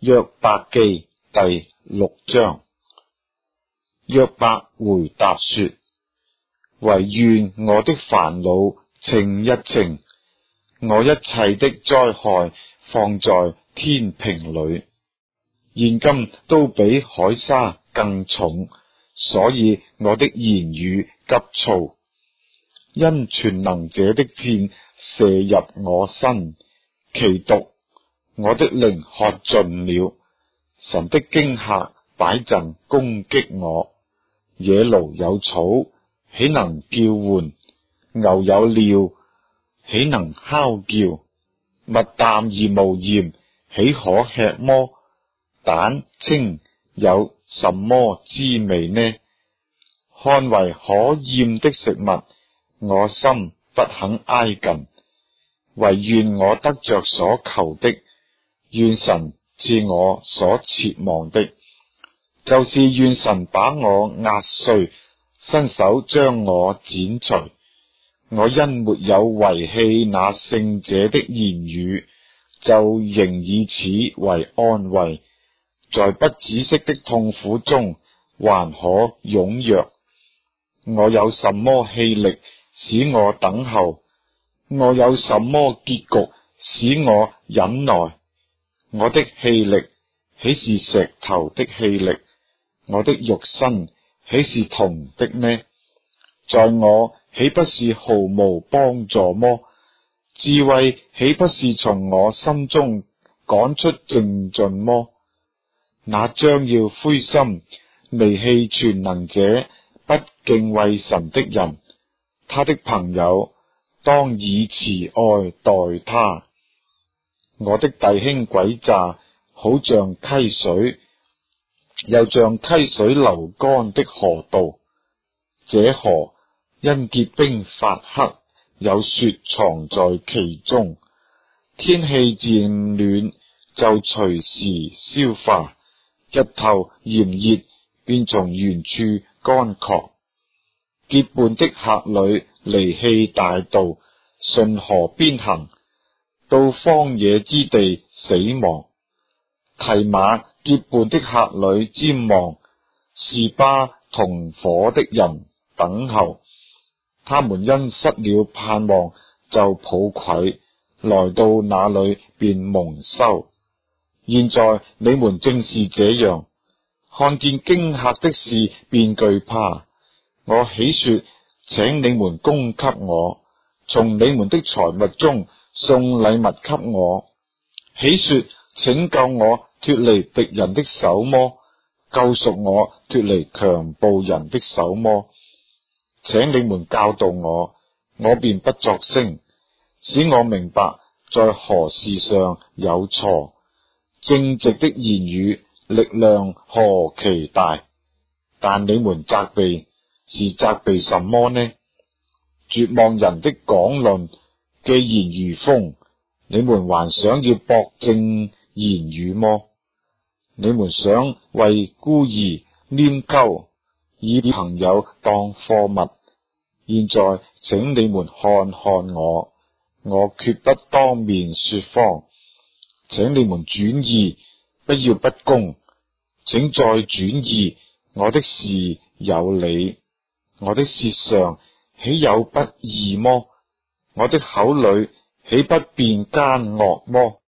約伯記第6章。約伯回答說：惟願我的煩惱稱一稱，我一切的災害放在天平裏，現今都比海沙更重，所以我的言語急躁。因全能者的箭射入我身，其毒我的靈喝盡了。神的驚嚇擺陣攻擊我。野驢有草，豈能叫喚？牛有料，豈能吼叫？物淡而無鹽，豈可吃麼？蛋清有什麼滋味呢？看為可厭的食物，我心不肯挨近。惟願我得着所求的，願神賜我所切望的，就是願神把我壓碎，伸手將我剪除。我因沒有遺棄那聖者的言語，就仍以此為安慰，在不止息的痛苦中還可踴躍。我有什麼氣力使我等候？我有什麼結局使我忍耐？我的氣力豈是石頭的氣力？我的肉身豈是銅的呢？在我豈不是毫無幫助麼？智慧豈不是從我心中趕出淨盡麼？那將要灰心離棄全能者，不敬畏神的人，他的朋友當以慈愛待他。我的弟兄詭詐，好像溪水，又像溪水流乾的河道。這河因結冰發黑，有雪藏在其中。天氣漸暖，就隨時消化。日頭炎熱，便從原處乾涸。結伴的客旅離棄大道，順河邊行，到荒野之地死亡。提馬結伴的客旅瞻望，示巴同伙的人等候。他們因失了盼望，就抱愧，來到那裏便蒙羞。現在你們正是這樣，看見驚嚇的事便懼怕。我豈說請你們供給我，從你們的財物中送禮物給我？豈說拯救我脫離敵人的手麼？救贖我脫離強暴人的手麼？請你們教導我，我便不作聲，使我明白在何事上有錯。正直的言語力量何其大，但你們責備是責備什麼呢？絕望人的講論既然如風，你們還想要駁正言語麼？你們想為孤兒拈鬮，以朋友當貨物。現在請你們看看我決不當面說謊。請你們轉意，不要不公。請再轉意，我的事有理，我的舌上豈有不義麼？我的口裏豈不辯奸惡麼？